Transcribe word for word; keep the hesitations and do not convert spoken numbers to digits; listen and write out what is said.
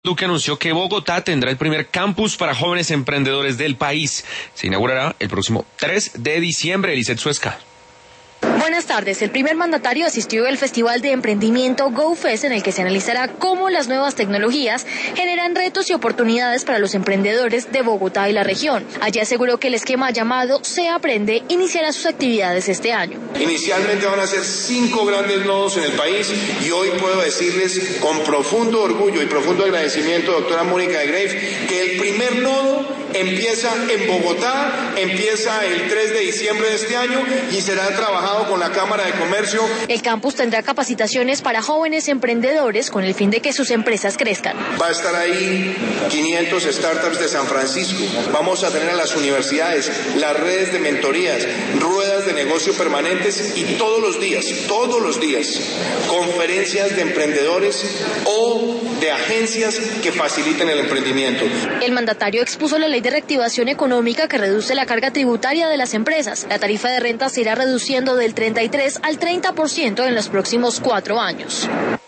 Duque anunció que Bogotá tendrá el primer campus para jóvenes emprendedores del país. Se inaugurará el próximo tres de diciembre. Eliseth Suezca. Buenas tardes. El primer mandatario asistió al Festival de Emprendimiento GoFest, en el que se analizará cómo las nuevas tecnologías generan retos y oportunidades para los emprendedores de Bogotá y la región. Allí aseguró que el esquema llamado Se Aprende iniciará sus actividades este año. Inicialmente van a ser cinco grandes nodos en el país y hoy puedo decirles con profundo orgullo y profundo agradecimiento, doctora Mónica de Greif, que el primer nodo empieza en Bogotá, empieza el tres de diciembre de este año y será trabajado con la Cámara de Comercio. El campus tendrá capacitaciones para jóvenes emprendedores con el fin de que sus empresas crezcan. Va a estar ahí quinientos startups de San Francisco. Vamos a tener a las universidades, las redes de mentorías, ruedas de negocio permanentes y todos los días, todos los días, conferencias de emprendedores o de agencias que faciliten el emprendimiento. El mandatario expuso la ley de reactivación económica que reduce la carga tributaria de las empresas. La tarifa de renta se irá reduciendo del treinta y tres al treinta por ciento en los próximos cuatro años.